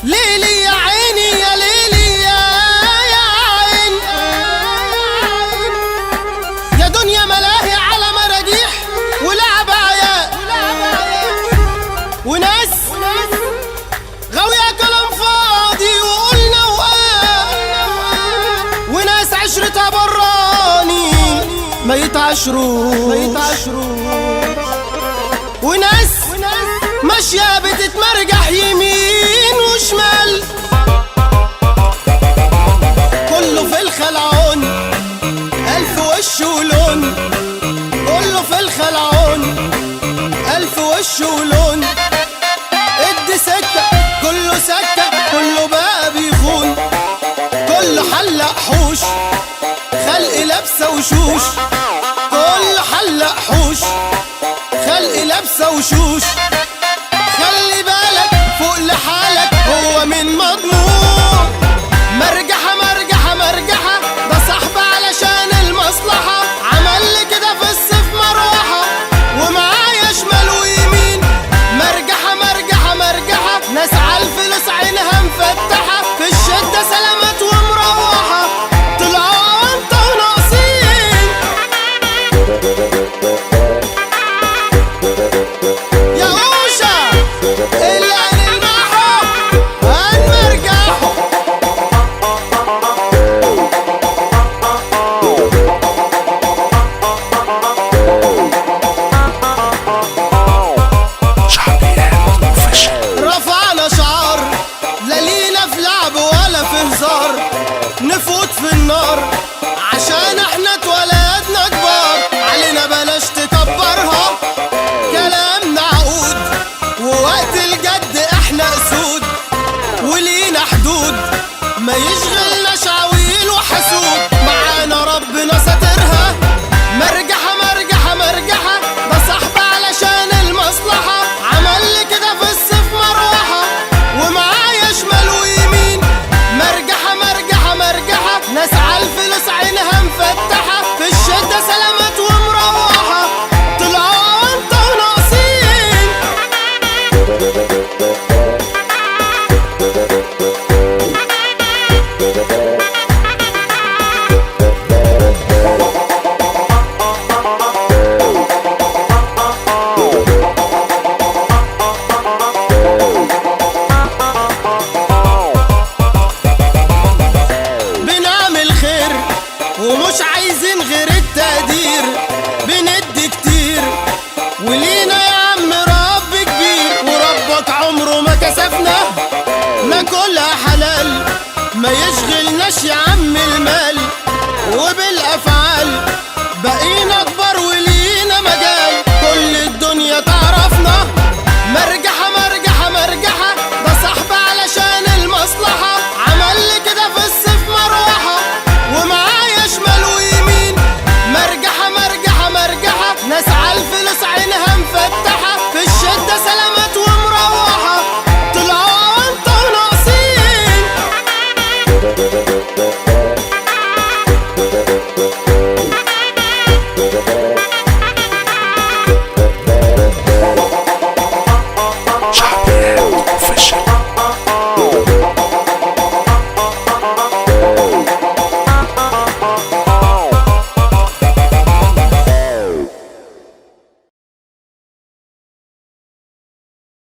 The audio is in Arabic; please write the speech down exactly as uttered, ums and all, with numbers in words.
ليلي يا عيني يا ليلي يا يا عين، يا دنيا ملاهي على مراجيح ولعب عيال وناس غاوية كلام فاضي وقلنا وقال، وناس عشرتها براني ما يتعشروش، وناس ماشية بتتمرجح يمين وشمال، كله في الخلعون ألف وش ولون، كله في الخلعون ألف وش ولون، ادي سكة كله سكة كله بقى بيخون، كله حلق حوش خلق لابسة وشوش، كله حلق حوش خلق لابسة وشوش، خلي بالك فوق لحالك هو من مضمون، مرجحة مرجحة مرجحة ده صاحب علشان المصلحة، عمل لي كده في الصيف مروحة ومعايا شمال ويمين، مرجحة مرجحة مرجحة ناس عالفلوس عينها مفتحة، في الشدة سلامات ومروحة طلعوا وانت وناقصين، يا اوشا اللي عن المحب هنرجح. رفعنا شعار لا لينا في لعب ولا في هزار، نفوت في النار عشان احنا اتولدنا كبار، علينا بلاش تكبرها كلامنا عقود، ووقت الجد احنا اسود ولينا حدود، ما يشغلناش عويل وحسود، معانا ربنا ساترها، مرجحة مرجحة مرجحة ده صاحب علشان المصلحة، عمل لي كده في الصيف مروحة ومعايا شمال ويمين، مرجحة مرجحة مرجحة ناس عالفلوس عينها مفتحة، في الشدة سلامات ومروحة طلعوا وانت وناقصين. بنعمل خير ومش عايزين غير التقدير، بندي كتير ولينا يا عم رب كبير، وربك عمره ما كسفنا ناكلها حلال، ما يشغلناش يا عم المال، وبالافعال بقينا اكبر ولينا مجال، كل الدنيا تعرفنا، مرجحة مرجحة مرجحة ده صاحب علشان المصلحة، عمل لي كده في الصيف مروحة ومعايا شمال ويمين، مرجحة مرجحة مرجحة ناس عالفلوس عينها مفتحة، في الشدة سلامات ومروحة طلعوا وانت وناقصين.